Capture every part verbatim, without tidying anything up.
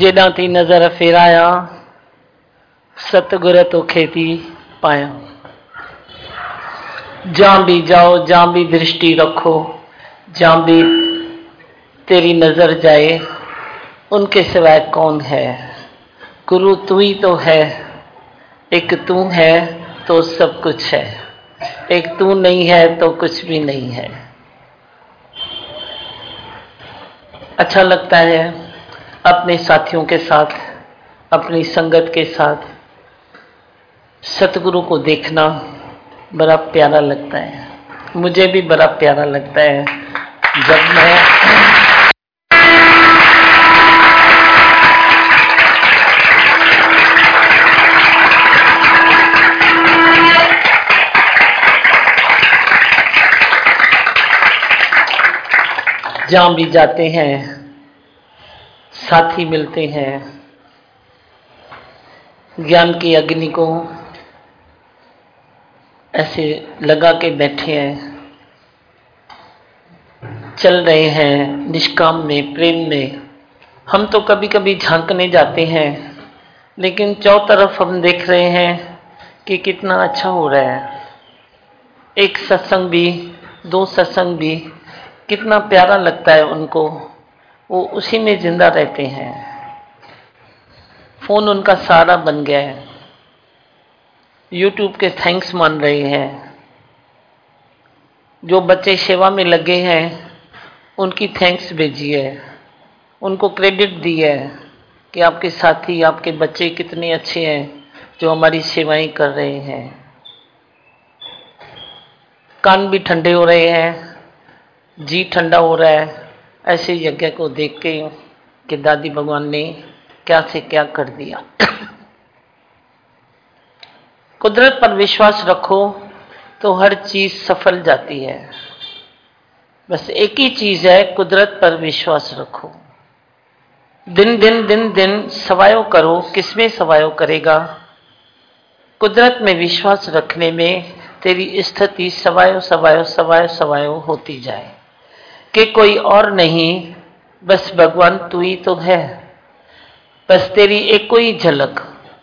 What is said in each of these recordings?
जेड़ा थी नजर फेराया, सतगुर तो खेती पाया। जहां भी जाओ, जहां भी दृष्टि रखो, जहां भी तेरी नजर जाए, उनके सिवाय कौन है। गुरु तू ही तो है, एक तू है तो सब कुछ है, एक तू नहीं है तो कुछ भी नहीं है। अच्छा लगता है अपने साथियों के साथ, अपनी संगत के साथ सतगुरु को देखना बड़ा प्यारा लगता है। मुझे भी बड़ा प्यारा लगता है जब मैं जहां भी जाते हैं, साथी मिलते हैं, ज्ञान की अग्नि को ऐसे लगा के बैठे हैं, चल रहे हैं निष्काम में, प्रेम में। हम तो कभी कभी झांकने जाते हैं, लेकिन चौं तरफ हम देख रहे हैं कि कितना अच्छा हो रहा है। एक सत्संग भी, दो सत्संग भी, कितना प्यारा लगता है उनको, वो उसी में जिंदा रहते हैं। फोन उनका सहारा बन गया है, यूट्यूब के थैंक्स मान रहे हैं। जो बच्चे सेवा में लगे हैं उनकी थैंक्स भेजिए, उनको क्रेडिट दिए कि आपके साथी, आपके बच्चे कितने अच्छे हैं जो हमारी सेवाएं कर रहे हैं। कान भी ठंडे हो रहे हैं, जी ठंडा हो रहा है ऐसे यज्ञ को देख के कि दादी भगवान ने क्या से क्या कर दिया। कुदरत पर विश्वास रखो तो हर चीज सफल जाती है। बस एक ही चीज है, कुदरत पर विश्वास रखो। दिन दिन दिन दिन सवायो करो, किसमें सवायो करेगा? कुदरत में विश्वास रखने में तेरी स्थिति सवायो सवायो सवायो सवायो होती जाए कि कोई और नहीं, बस भगवान तू ही तो है। बस तेरी एक कोई झलक,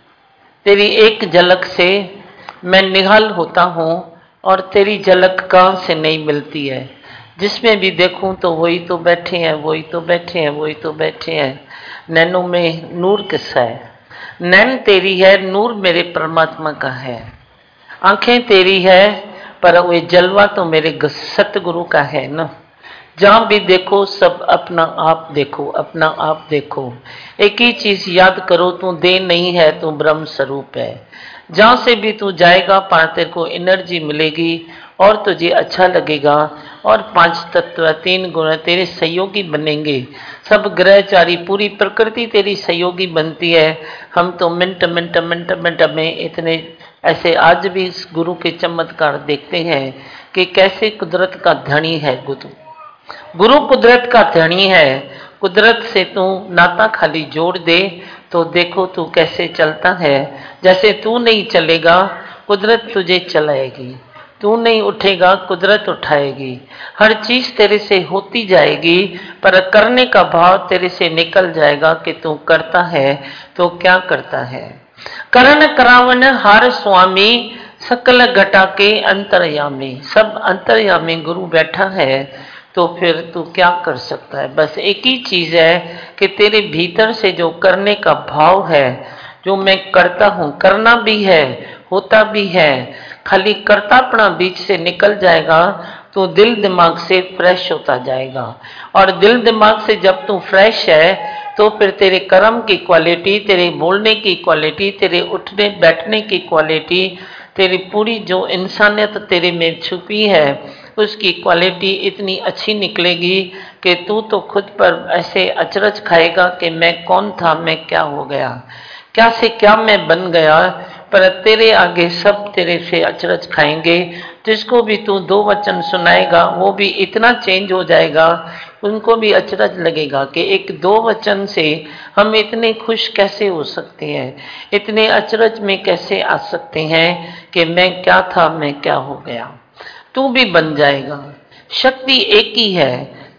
तेरी एक झलक से मैं निहाल होता हूं और तेरी झलक कहां से नहीं मिलती है। जिसमें भी देखूं तो वही तो बैठे हैं, वही तो बैठे हैं, वही तो बैठे हैं। नैनों में नूर किसका है? नैन तेरी है, नूर मेरे परमात्मा का है। आंखें तेरी है, पर वो जलवा तो मेरे सतगुरु का है ना। जहां भी देखो सब अपना आप देखो, अपना आप देखो। एक ही चीज याद करो, तू देह नहीं है, तू ब्रह्म स्वरूप है। जहां से भी तू जाएगा पार तेरे को एनर्जी मिलेगी और तुझे अच्छा लगेगा। और पांच तत्व, तीन गुण तेरे सहयोगी बनेंगे। सब ग्रहचारी, पूरी प्रकृति तेरी सहयोगी बनती है। हम तो मिनट मिनट मिनट मिनट में इतने ऐसे आज भी इस गुरु के चमत्कार देखते हैं कि कैसे कुदरत का धनी है गुरु। गुरु कुदरत का धनी है। कुदरत से तू नाता खाली जोड़ दे तो देखो तू कैसे चलता है। जैसे तू नहीं चलेगा कुदरत तुझे चलाएगी, तू नहीं उठेगा कुदरत उठाएगी। हर चीज तेरे से होती जाएगी, पर करने का भाव तेरे से निकल जाएगा कि तू करता है तो क्या करता है। करण करावन हार स्वामी, सकल घटा के अंतर्यामी। सब अंतर्यामी गुरु बैठा है तो फिर तू क्या कर सकता है? बस एक ही चीज है कि तेरे भीतर से जो करने का भाव है, जो मैं करता हूं, करना भी है, होता भी है, खाली करतापना बीच से निकल जाएगा तो दिल दिमाग से फ्रेश होता जाएगा। और दिल दिमाग से जब तू फ्रेश है तो फिर तेरे कर्म की क्वालिटी, तेरे बोलने की क्वालिटी, तेरे उठने बैठने की क्वालिटी, तेरी पूरी जो इंसानियत तेरे में छुपी है उसकी क्वालिटी इतनी अच्छी निकलेगी कि तू तो खुद पर ऐसे अचरज खाएगा कि मैं कौन था, मैं क्या हो गया, क्या से क्या मैं बन गया। पर तेरे आगे सब तेरे से अचरज खाएंगे। जिसको भी तू दो वचन सुनाएगा वो भी इतना चेंज हो जाएगा, उनको भी अचरज लगेगा कि एक दो वचन से हम इतने खुश कैसे हो सकते हैं, इतने अचरज में कैसे आ सकते हैं कि मैं क्या था, मैं क्या हो गया। तू भी बन जाएगा। शक्ति एक ही है,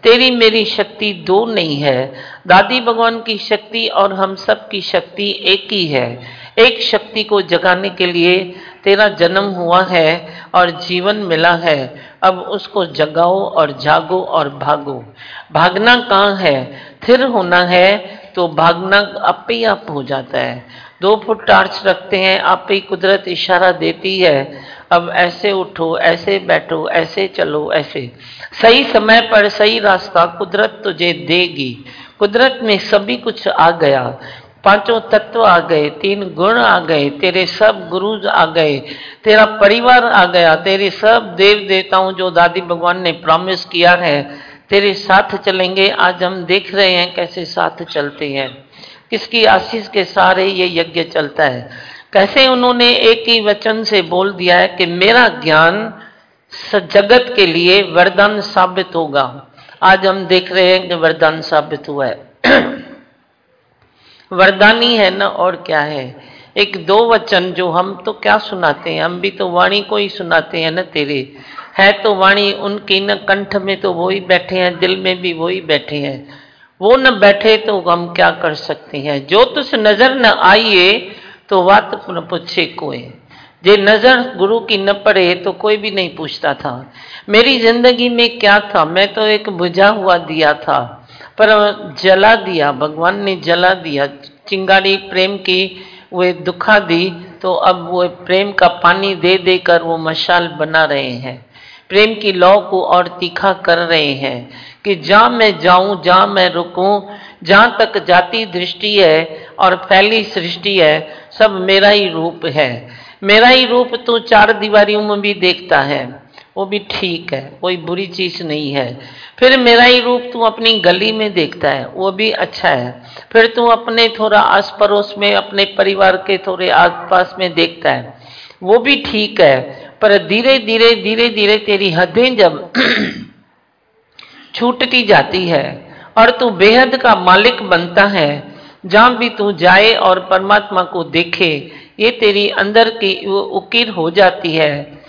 तेरी मेरी शक्ति दो नहीं है। दादी भगवान की शक्ति और हम सब की शक्ति एक ही है। एक शक्ति को जगाने के लिए तेरा जन्म हुआ है और जीवन मिला है। अब उसको जगाओ और जागो और भागो। भागना कहाँ है? स्थिर होना है तो भागना आप ही आप हो जाता है। दो फुट टार्च रखते हैं, आप ही कुदरत इशारा देती है, अब ऐसे उठो, ऐसे बैठो, ऐसे चलो, ऐसे सही समय पर सही रास्ता कुदरत तुझे देगी। कुदरत में सभी कुछ आ गया, पांचों तत्व आ गए, तीन गुण आ गए, तेरे सब गुरु आ गए, तेरा परिवार आ गया, तेरे सब देव देवताओं जो दादी भगवान ने प्रॉमिस किया है तेरे साथ चलेंगे। आज हम देख रहे हैं कैसे साथ चलते हैं, किसकी आशीष के सारे ये यज्ञ चलता है। कैसे उन्होंने एक ही वचन से बोल दिया है कि मेरा ज्ञान जगत के लिए वरदान साबित होगा। आज हम देख रहे हैं कि वरदान साबित हुआ है। वरदानी है ना, और क्या है। एक दो वचन जो हम तो क्या सुनाते हैं, हम भी तो वाणी को ही सुनाते हैं ना। तेरे है तो वाणी उनकी न, कंठ में तो वो ही बैठे हैं, दिल में भी वो ही बैठे हैं। वो न बैठे तो हम क्या कर सकते हैं। जो तुस नजर न आइए तो बात न पूछे कोई। जे नजर गुरु की न पड़े तो कोई भी नहीं पूछता था। मेरी जिंदगी में क्या था, मैं तो एक बुझा हुआ दिया था, पर जला दिया, भगवान ने जला दिया। चिंगारी प्रेम की वे दुखा दी, तो अब वो प्रेम का पानी दे देकर वो मशाल बना रहे हैं। प्रेम की लौ को और तीखा कर रहे हैं कि जहां मैं जाऊं, जहां मैं रुकूं, जहां तक जाती दृष्टि है और फैली सृष्टि है, सब मेरा ही रूप है। मेरा ही रूप तो चार दीवारियों में भी देखता है, वो भी ठीक है, कोई बुरी चीज नहीं है। फिर मेरा ही रूप तू अपनी गली में देखता है, वो भी अच्छा है। फिर तू अपने थोड़ा आस पड़ोस में, अपने परिवार के थोड़े आस पास में देखता है, वो भी ठीक है। पर धीरे धीरे धीरे धीरे तेरी हदें जब छूटती जाती है और तू बेहद का मालिक बनता है, जहां भी तू जाए और परमात्मा को देखे, ये तेरी अंदर की उकीर हो जाती है।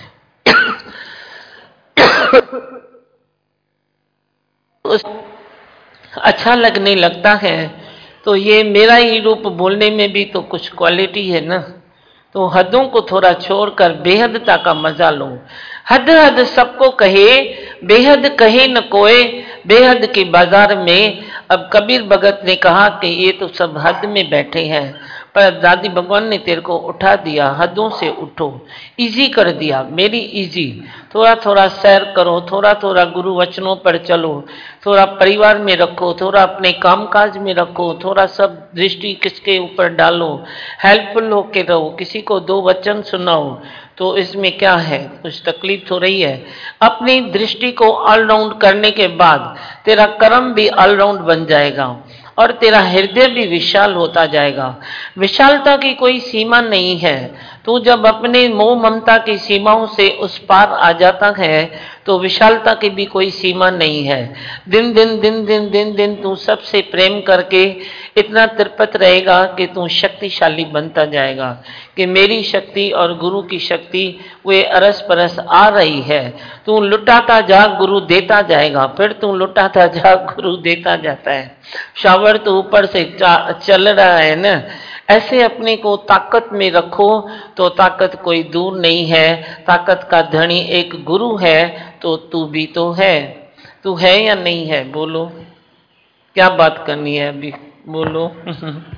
अच्छा लगने लगता है। तो ये मेरा ही रूप बोलने में भी तो कुछ क्वालिटी है ना। तो हदों को थोड़ा छोड़कर बेहदता का मजा लो। हद हद सबको कहे, बेहद कहे न कोई, बेहद के बाजार में। अब कबीर भगत ने कहा कि ये तो सब हद में बैठे हैं, पर दादी भगवान ने तेरे को उठा दिया, हदों से उठो, इजी कर दिया, मेरी इजी। थोड़ा थोड़ा सैर करो, थोड़ा थोड़ा गुरु वचनों पर चलो, थोड़ा परिवार में रखो, थोड़ा अपने कामकाज में रखो, थोड़ा सब दृष्टि किसके ऊपर डालो, हेल्पफुल होके रहो, किसी को दो वचन सुनाओ। तो इसमें क्या है, कुछ तकलीफ हो रही है। अपनी दृष्टि को ऑलराउंड करने के बाद तेरा कर्म भी ऑलराउंड बन जाएगा और तेरा हृदय भी विशाल होता जाएगा। विशालता की कोई सीमा नहीं है। तू जब अपने मोह ममता की सीमाओं से उस पार आ जाता है तो विशालता की भी कोई सीमा नहीं है। दिन दिन दिन दिन दिन दिन तू सबसे प्रेम करके इतना तृप्त रहेगा कि तू शक्तिशाली बनता जाएगा कि मेरी शक्ति और गुरु की शक्ति वे अरस परस आ रही है। तू लुटाता जा, गुरु देता जाएगा, फिर तू लुटाता जा, गुरु देता जाता है। शावर तो ऊपर से चल रहा है ना, ऐसे अपने को ताकत में रखो तो ताकत कोई दूर नहीं है। ताकत का धनी एक गुरु है, तो तू भी तो है। तू है या नहीं है, बोलो, क्या बात करनी है अभी, बोलो।